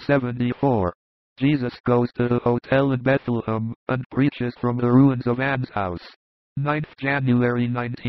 74. Jesus goes to the hotel in Bethlehem and preaches from the ruins of Anne's house. 9th January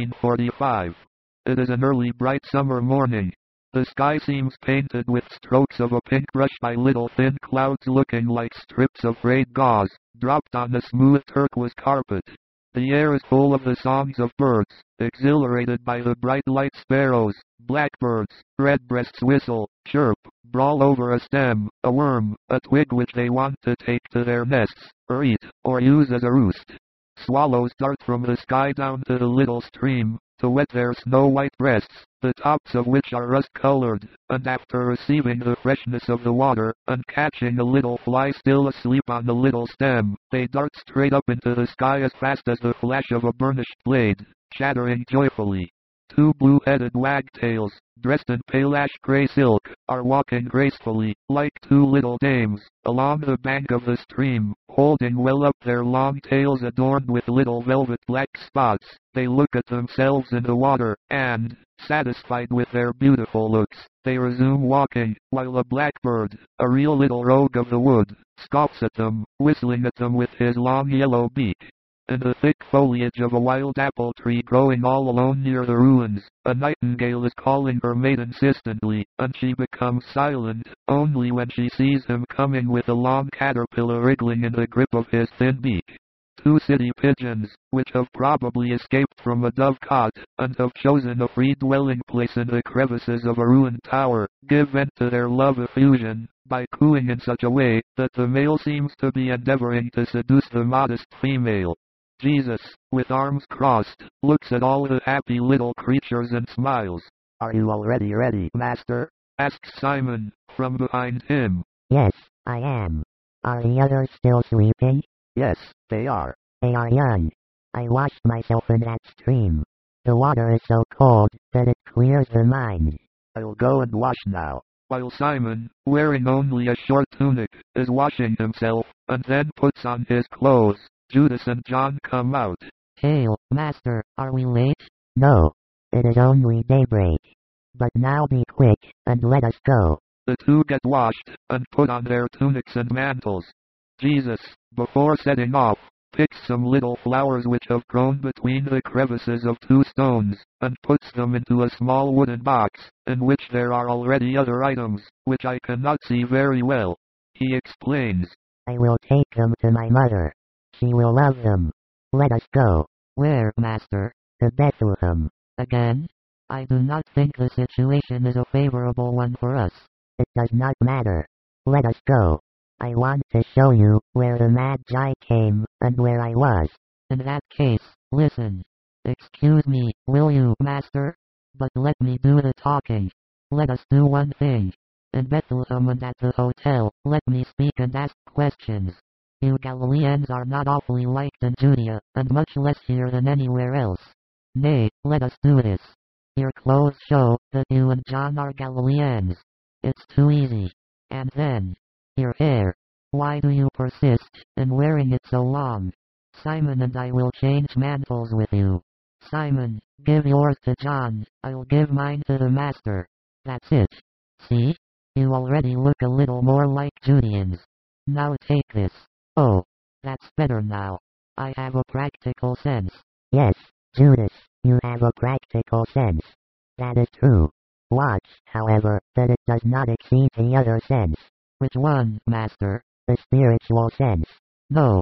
1945. It is an early bright summer morning. The sky seems painted with strokes of a pink brush by little thin clouds looking like strips of frayed gauze, dropped on the smooth turquoise carpet. The air is full of the songs of birds, exhilarated by the bright light. Sparrows, blackbirds, redbreasts whistle, chirp, brawl over a stem, a worm, a twig which they want to take to their nests, or eat, or use as a roost. Swallows dart from the sky down to the little stream, to wet their snow-white breasts, the tops of which are rust-colored, and after receiving the freshness of the water, and catching a little fly still asleep on the little stem, they dart straight up into the sky as fast as the flash of a burnished blade, chattering joyfully. Two blue-headed wagtails, dressed in pale ash-gray silk, are walking gracefully, like two little dames, along the bank of the stream, holding well up their long tails adorned with little velvet black spots. They look at themselves in the water, and, satisfied with their beautiful looks, they resume walking, while a blackbird, a real little rogue of the wood, scoffs at them, whistling at them with his long yellow beak. In the thick foliage of a wild apple tree growing all alone near the ruins, a nightingale is calling her mate insistently, and she becomes silent, only when she sees him coming with a long caterpillar wriggling in the grip of his thin beak. Two city pigeons, which have probably escaped from a dovecot, and have chosen a free dwelling place in the crevices of a ruined tower, give vent to their love effusion, by cooing in such a way, that the male seems to be endeavoring to seduce the modest female. Jesus, with arms crossed, looks at all the happy little creatures and smiles. "Are you already ready, Master?" asks Simon, from behind him. "Yes, I am. Are the others still sleeping?" "Yes, they are." "They are young. I washed myself in that stream. The water is so cold that it clears the mind." "I'll go and wash now." While Simon, wearing only a short tunic, is washing himself, and then puts on his clothes, Judas and John come out. "Hail, Master, are we late?" "No, it is only daybreak. But now be quick, and let us go." The two get washed, and put on their tunics and mantles. Jesus, before setting off, picks some little flowers which have grown between the crevices of two stones, and puts them into a small wooden box, in which there are already other items, which I cannot see very well. He explains, "I will take them to my mother. She will love them. Let us go." "Where, Master?" "To Bethlehem." "Again? I do not think the situation is a favorable one for us." "It does not matter. Let us go. I want to show you where the Magi came, and where I was." "In that case, listen. Excuse me, will you, Master? But let me do the talking. Let us do one thing. In Bethlehem and at the hotel, let me speak and ask questions. You Galileans are not awfully liked in Judea, and much less here than anywhere else. Nay, let us do this. Your clothes show that you and John are Galileans. It's too easy. And then, your hair. Why do you persist in wearing it so long? Simon and I will change mantles with you. Simon, give yours to John, I'll give mine to the Master. That's it. See? You already look a little more like Judeans. Now take this. Oh, that's better now. I have a practical sense." "Yes, Judas, you have a practical sense. That is true. Watch, however, that it does not exceed the other sense." "Which one, Master?" "The spiritual sense." No,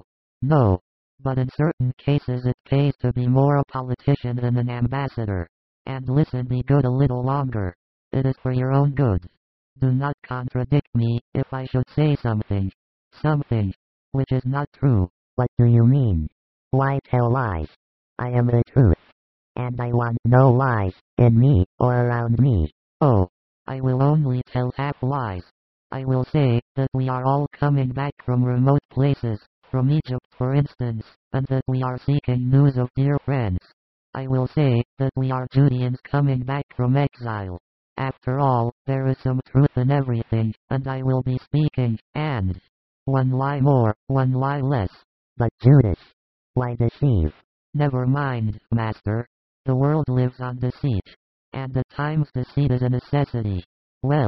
but in certain cases it pays to be more a politician than an ambassador. And listen, be good a little longer. It is for your own good. Do not contradict me if I should say something which is not true." "What do you mean? Why tell lies? I am the truth. And I want no lies, in me, or around me." "Oh, I will only tell half lies. I will say that we are all coming back from remote places, from Egypt for instance, and that we are seeking news of dear friends. I will say that we are Judeans coming back from exile. After all, there is some truth in everything, and I will be speaking, and one lie more, one lie less." "But Judas, why deceive?" "Never mind, Master. The world lives on deceit. And at times deceit is a necessity. Well,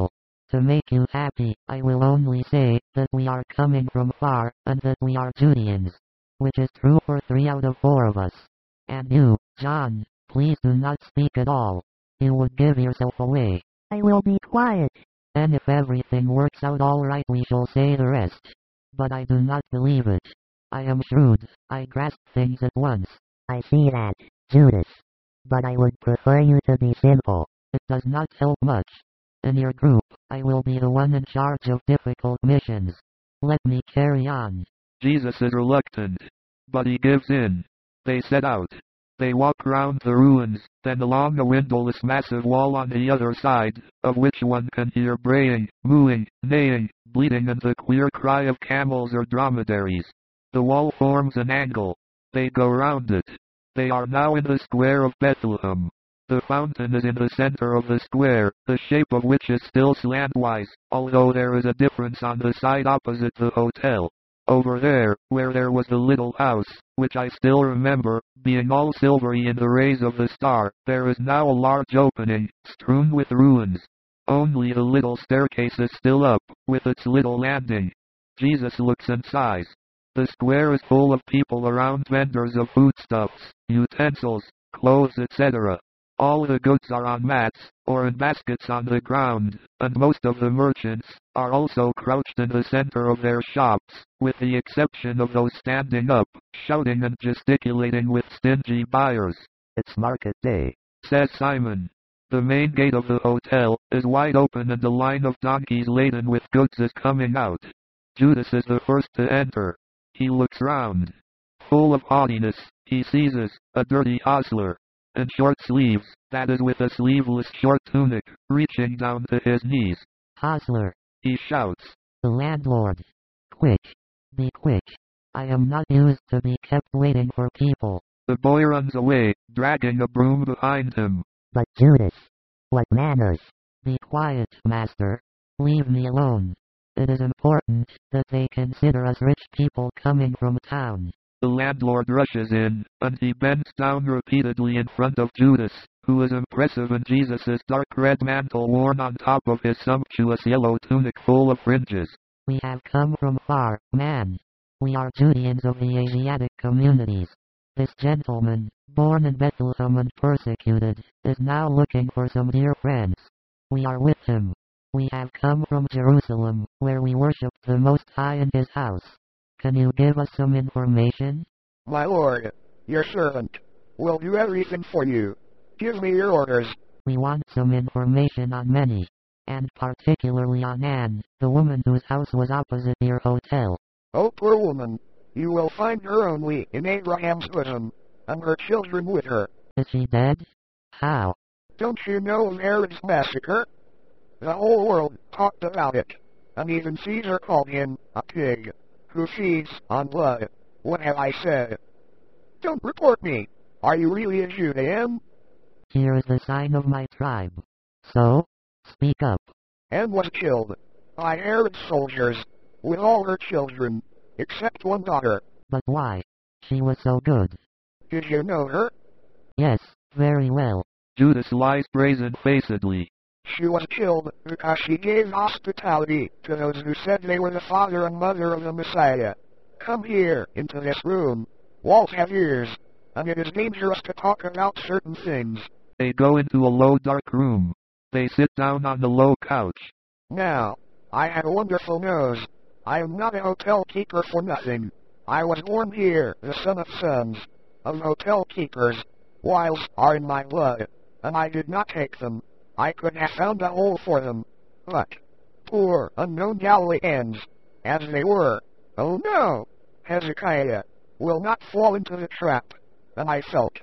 To make you happy, I will only say that we are coming from far, and that we are Judeans. Which is true for 3 out of 4 of us. And you, John, please do not speak at all. You would give yourself away. I will be quiet. And if everything works out all right, we shall say the rest. But I do not believe it. I am shrewd. I grasp things at once. I see that, Judas. But I would prefer you to be simple. It does not help much. In your group, I will be the one in charge of difficult missions. Let me carry on. Jesus is reluctant, but he gives in. They set out. They walk round the ruins, then along a windowless massive wall on the other side, of which one can hear braying, mooing, neighing, bleating and the queer cry of camels or dromedaries. The wall forms an angle. They go round it. They are now in the square of Bethlehem. The fountain is in the center of the square, the shape of which is still slantwise, although there is a difference on the side opposite the hotel. Over there, where there was the little house, which I still remember, being all silvery in the rays of the star, there is now a large opening, strewn with ruins. Only the little staircase is still up, with its little landing. Jesus looks and sighs. The square is full of people around vendors of foodstuffs, utensils, clothes, etc. All the goods are on mats, or in baskets on the ground, and most of the merchants are also crouched in the center of their shops, with the exception of those standing up, shouting and gesticulating with stingy buyers. It's market day, Says Simon. The main gate of the hotel is wide open and a line of donkeys laden with goods is coming out. Judas is the first to enter. He looks round. Full of haughtiness, he seizes a dirty hostler. In short sleeves, that is with a sleeveless short tunic, reaching down to his knees. Hostler. He shouts. The landlord. Quick. Be quick. I am not used to be kept waiting for people. The boy runs away, dragging a broom behind him. But Judas, what manners? Be quiet, master. Leave me alone. It is important that they consider us rich people coming from town. The landlord rushes in, and he bends down repeatedly in front of Judas, who is impressive in Jesus' dark red mantle worn on top of his sumptuous yellow tunic full of fringes. We have come from far, man. We are Judeans of the Asiatic communities. This gentleman, born in Bethlehem and persecuted, is now looking for some dear friends. We are with him. We have come from Jerusalem, where we worshiped the Most High in his house. Can you give us some information? My lord, your servant will do everything for you. Give me your orders. We want some information on many, and particularly on Anne, the woman whose house was opposite your hotel. Oh, poor woman. You will find her only in Abraham's bosom, and her children with her. Is she dead? How? Don't you know of Herod's massacre? The whole world talked about it, and even Caesar called him a pig who feeds on blood. What have I said? Don't report me. Are you really a Judean? Here is the sign of my tribe. So, speak up. Anne was killed by Herod's soldiers, with all her children, except one daughter. But why? She was so good. Did you know her? Yes, very well. Judas lies brazen-facedly. She was killed because she gave hospitality to those who said they were the father and mother of the Messiah. Come here, into this room. Walls have ears, and it is dangerous to talk about certain things. They go into a low dark room. They sit down on the low couch. Now, I have a wonderful nose. I am not a hotel keeper for nothing. I was born here, the son of sons of hotel keepers. Wiles are in my blood, and I did not take them. I could have found a hole for them. But, poor unknown Galileans, as they were, oh no, Hezekiah will not fall into the trap. And I felt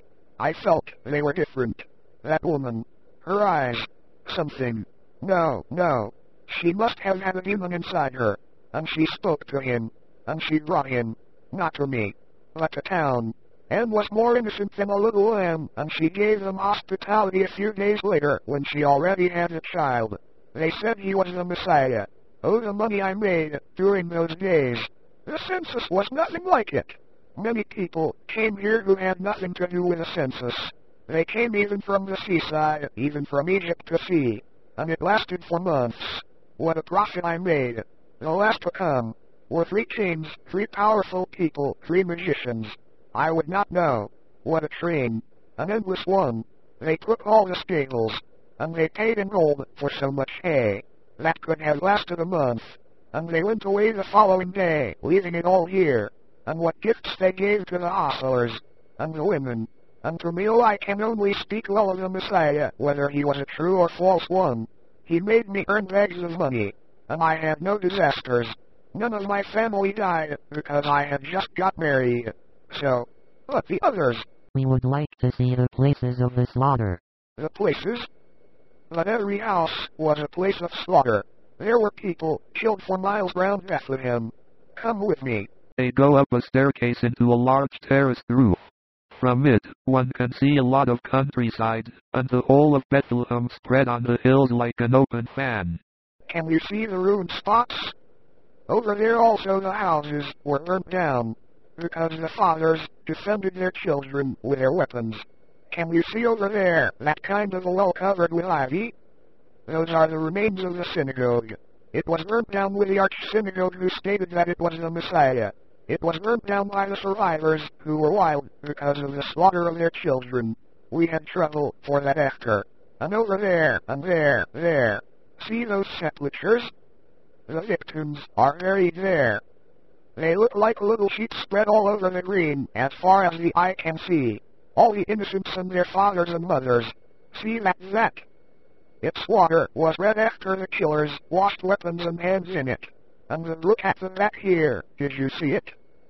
they were different. That woman, her eyes, something. No, she must have had a demon inside her, and she spoke to him, and she brought him, not to me, but to town. Anne was more innocent than a little lamb, and she gave them hospitality a few days later when she already had a child. They said he was the Messiah. Oh, the money I made during those days. The census was nothing like it. Many people came here who had nothing to do with the census. They came even from the seaside, even from Egypt to see, and it lasted for months. what a profit I made. The last to come were 3 kings, 3 powerful people, 3 magicians. I would not know. What a train. An endless one. They took all the stables, and they paid in gold for so much hay. That could have lasted a month. And they went away the following day, leaving it all here. And what gifts they gave to the hostlers, and the women. And to me I can only speak well of the Messiah, whether he was a true or false one. He made me earn bags of money, and I had no disasters. None of my family died, because I had just got married. So, but the others. We would like to see the places of the slaughter. The places? But every house was a place of slaughter. There were people killed for miles round Bethlehem. Come with me. They go up a staircase into a large terraced roof. From it, one can see a lot of countryside, and the whole of Bethlehem spread on the hills like an open fan. Can you see the ruined spots? Over there also the houses were burnt down, because the fathers defended their children with their weapons. Can you see over there that kind of a well covered with ivy? Those are the remains of the synagogue. It was burnt down with the arch-synagogue who stated that it was the Messiah. It was burnt down by the survivors who were wild because of the slaughter of their children. We had trouble for that after. And over there, and there. See those sepulchres? The victims are buried there. They look like little sheets spread all over the green, as far as the eye can see. All the innocents and their fathers and mothers. See that. Its water was red after the killers washed weapons and hands in it. And look at that here, did you see it?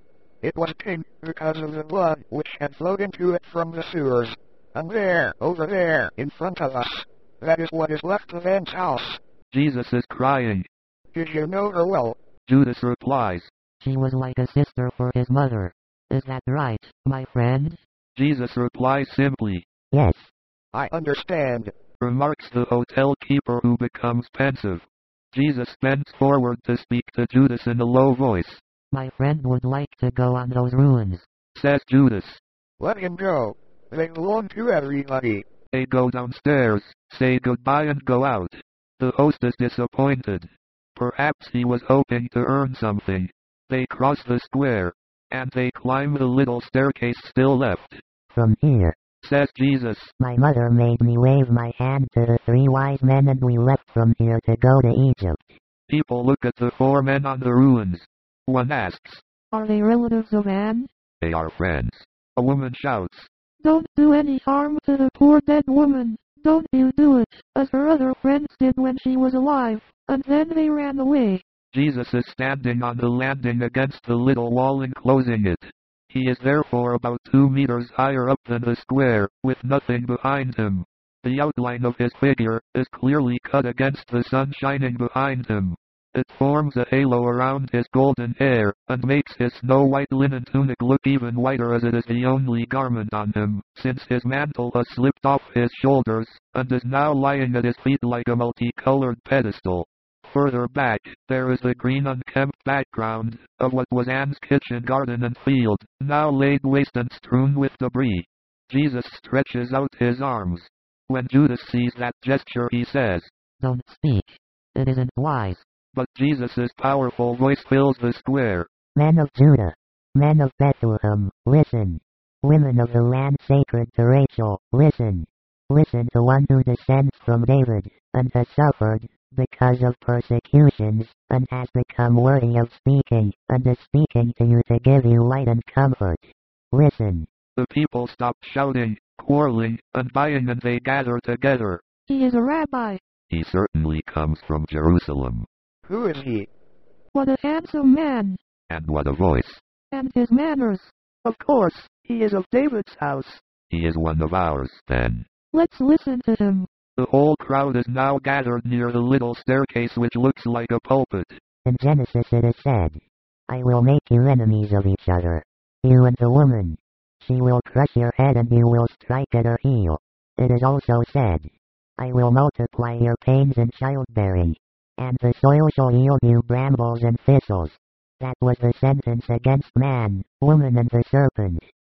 It was pink because of the blood which had flowed into it from the sewers. And there, over there, in front of us, that is what is left of Anne's house. Jesus is crying. Did you know her well? Judas replies. She was like a sister for his mother. Is that right, my friend? Jesus replies simply. Yes. I understand. Remarks the hotel keeper, who becomes pensive. Jesus bends forward to speak to Judas in a low voice. My friend would like to go on those ruins, says Judas. Let him go. They belong to everybody. They go downstairs, say goodbye and go out. The host is disappointed. Perhaps he was hoping to earn something. They cross the square, and they climb the little staircase still left. From here, says Jesus. My mother made me wave my hand to the 3 wise men, and we left from here to go to Egypt. People look at the 4 men on the ruins. One asks, Are they relatives of Anne? They are friends. A woman shouts, Don't do any harm to the poor dead woman. Don't you do it, as her other friends did when she was alive. And then they ran away. Jesus is standing on the landing against the little wall enclosing it. He is therefore about 2 meters higher up than the square, with nothing behind him. The outline of his figure is clearly cut against the sun shining behind him. It forms a halo around his golden hair, and makes his snow-white linen tunic look even whiter, as it is the only garment on him, since his mantle has slipped off his shoulders, and is now lying at his feet like a multicolored pedestal. Further back, there is the green unkempt background of what was Anne's kitchen garden and field, now laid waste and strewn with debris. Jesus stretches out his arms. When Judas sees that gesture, he says, Don't speak. It isn't wise. But Jesus' powerful voice fills the square. Men of Judah, men of Bethlehem, listen. Women of the land sacred to Rachel, listen. Listen to one who descends from David, and has suffered, because of persecutions, and has become worthy of speaking, and is speaking to you to give you light and comfort. Listen. The people stop shouting, quarreling, and buying, and they gather together. He is a rabbi. He certainly comes from Jerusalem. Who is he? What a handsome man. And what a voice. And his manners. Of course, he is of David's house. He is one of ours, then. Let's listen to him. The whole crowd is now gathered near the little staircase which looks like a pulpit. In Genesis it is said, I will make you enemies of each other. You and the woman. She will crush your head and you will strike at her heel. It is also said, I will multiply your pains in childbearing. And the soil shall yield you brambles and thistles. That was the sentence against man, woman and the serpent.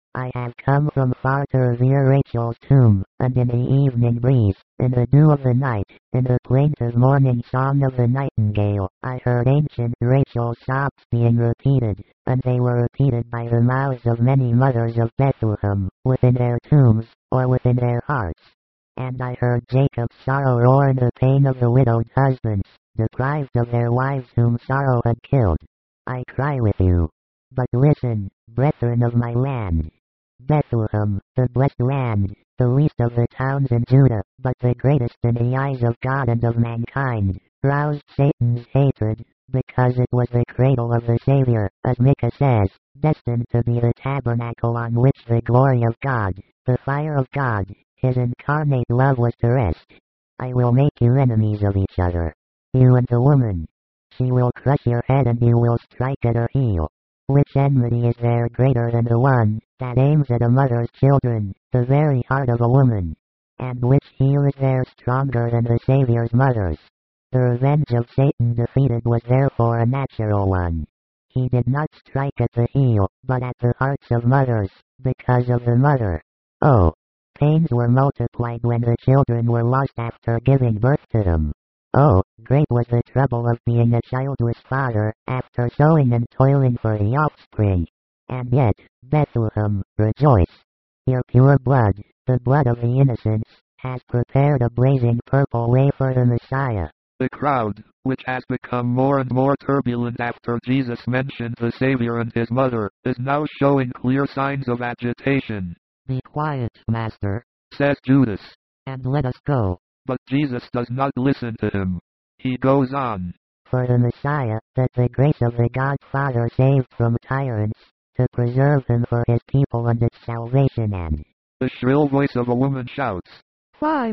I have come from far to revere Rachel's tomb, and in the evening breeze, in the dew of the night, in the plaintive morning song of the nightingale, I heard ancient Rachel's sobs being repeated, and they were repeated by the mouths of many mothers of Bethlehem, within their tombs, or within their hearts. And I heard Jacob's sorrow roar in the pain of the widowed husbands, deprived of their wives whom sorrow had killed. I cry with you. But listen, brethren of my land. Bethlehem, the blessed land, the least of the towns in Judah, but the greatest in the eyes of God and of mankind, roused Satan's hatred, because it was the cradle of the Savior, as Micah says, destined to be the tabernacle on which the glory of God, the fire of God, his incarnate love was to rest. I will make you enemies of each other. You and the woman. She will crush your head and you will strike at her heel. Which enmity is there greater than the one that aims at a mother's children, the very heart of a woman? And which heel is there stronger than the Savior's mother's? The revenge of Satan defeated was therefore a natural one. He did not strike at the heel, but at the hearts of mothers, because of the mother. Oh, pains were multiplied when the children were lost after giving birth to them. Oh, great was the trouble of being a childless father, after sowing and toiling for the offspring. And yet, Bethlehem, rejoice! Your pure blood, the blood of the innocents, has prepared a blazing purple way for the Messiah. The crowd, which has become more and more turbulent after Jesus mentioned the Savior and his mother, is now showing clear signs of agitation. Be quiet, Master, says Judas, and let us go. But Jesus does not listen to him. He goes on. For the Messiah, that the grace of the God Father saved from tyrants, to preserve him for his people and its salvation. And the shrill voice of a woman shouts, 5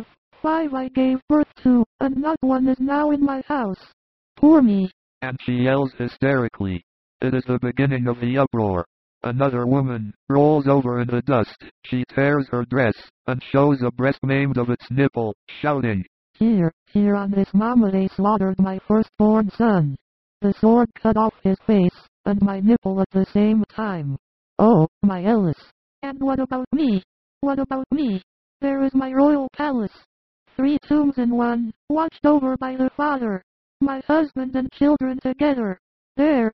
I gave birth to, and not one is now in my house. Poor me. And she yells hysterically. It is the beginning of the uproar. Another woman rolls over in the dust. She tears her dress, and shows a breast maimed of its nipple, shouting, Here on this mama they slaughtered my firstborn son. The sword cut off his face, and my nipple at the same time. Oh, my Ellis. And what about me? What about me? There is my royal palace. 3 tombs in one, watched over by the Father. My husband and children together. There.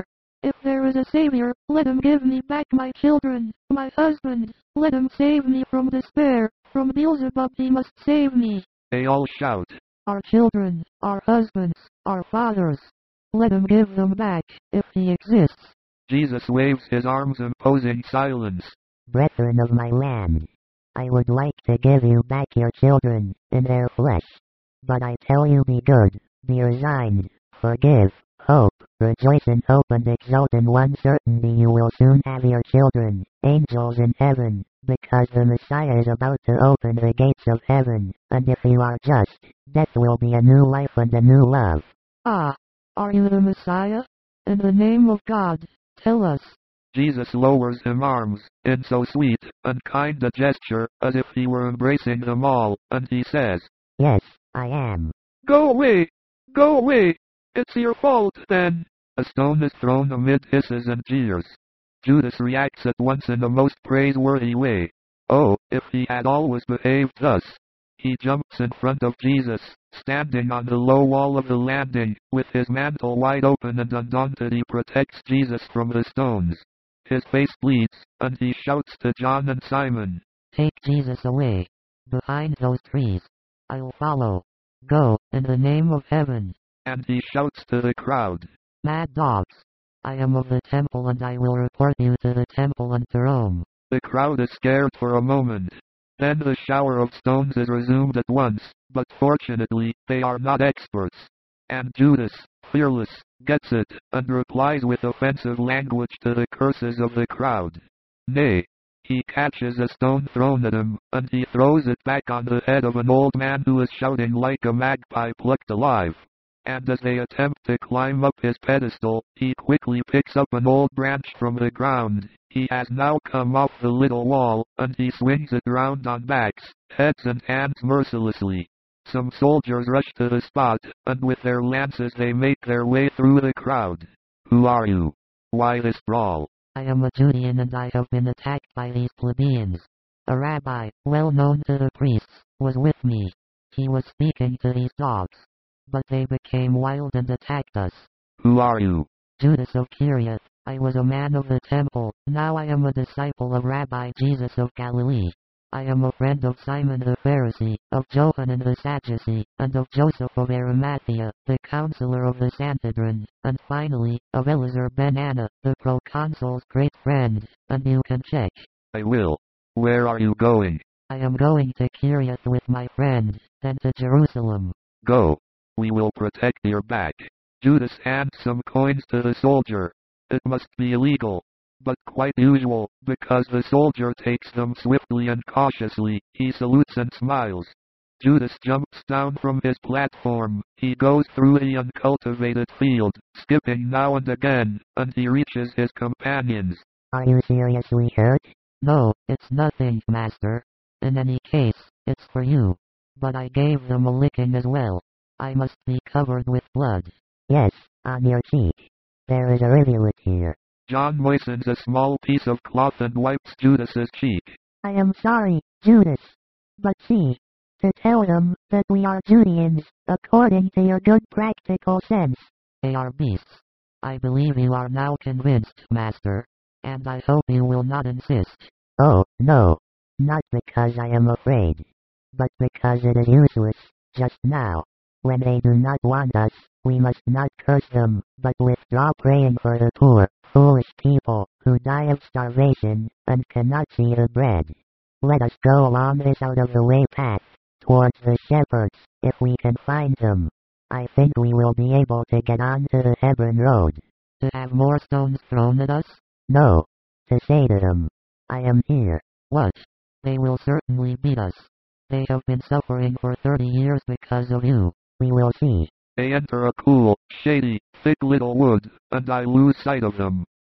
If there is a Savior, let him give me back my children, my husband. Let him save me from despair. From Beelzebub he must save me. They all shout. Our children, our husbands, our fathers. Let him give them back, if he exists. Jesus waves his arms imposing silence. Brethren of my land, I would like to give you back your children, in their flesh. But I tell you, be good, be resigned, forgive, hope, rejoice in hope and exult in one certainty: you will soon have your children, angels in heaven, because the Messiah is about to open the gates of heaven, and if you are just, death will be a new life and a new love. Ah, are you the Messiah? In the name of God, tell us. Jesus lowers his arms, in so sweet and kind a gesture, as if he were embracing them all, and he says, Yes, I am. Go away! Go away! It's your fault, then! A stone is thrown amid hisses and jeers. Judas reacts at once in the most praiseworthy way. Oh, if he had always behaved thus! He jumps in front of Jesus, standing on the low wall of the landing, with his mantle wide open and undaunted he protects Jesus from the stones. His face bleeds, and he shouts to John and Simon, Take Jesus away. Behind those trees. I'll follow. Go, in the name of heaven. And he shouts to the crowd, Mad dogs. I am of the temple and I will report you to the temple and to Rome. The crowd is scared for a moment. Then the shower of stones is resumed at once, but fortunately, they are not experts. And Judas, fearless, gets it, and replies with offensive language to the curses of the crowd. Nay, he catches a stone thrown at him, and he throws it back on the head of an old man who is shouting like a magpie plucked alive. And as they attempt to climb up his pedestal, he quickly picks up an old branch from the ground. He has now come off the little wall, and he swings it round on backs, heads and hands mercilessly. Some soldiers rush to the spot, and with their lances they make their way through the crowd. Who are you? Why this brawl? I am a Judean and I have been attacked by these plebeians. A rabbi, well known to the priests, was with me. He was speaking to these dogs. But they became wild and attacked us. Who are you? Judas of Kiriath. I was a man of the temple, now I am a disciple of Rabbi Jesus of Galilee. I am a friend of Simon the Pharisee, of Johanan the Sadducee, and of Joseph of Arimathea, the counselor of the Sanhedrin, and finally, of Eleazar ben Anna, the proconsul's great friend, and you can check. I will. Where are you going? I am going to Kiriath with my friend, then to Jerusalem. Go. We will protect your back. Judas hands some coins to the soldier. It must be illegal, but quite usual, because the soldier takes them swiftly and cautiously. He salutes and smiles. Judas jumps down from his platform. He goes through the uncultivated field, skipping now and again, and he reaches his companions. Are you seriously hurt? No, it's nothing, master. In any case, it's for you. But I gave them a licking as well. I must be covered with blood. Yes, on your cheek. There is a rivulet here. John moistens a small piece of cloth and wipes Judas's cheek. I am sorry, Judas. But see, to tell them that we are Judeans, according to your good practical sense. They are beasts. I believe you are now convinced, master. And I hope you will not insist. Oh, no. Not because I am afraid. But because it is useless, just now. When they do not want us, we must not curse them, but withdraw praying for the poor, foolish people, who die of starvation, and cannot see the bread. Let us go along this out-of-the-way path, towards the shepherds, if we can find them. I think we will be able to get on to the Hebron road. To have more stones thrown at us? No. To say to them, I am here. What? They will certainly beat us. They have been suffering for 30 years because of you. We will see. They enter a cool, shady, thick little wood, and I lose sight of them.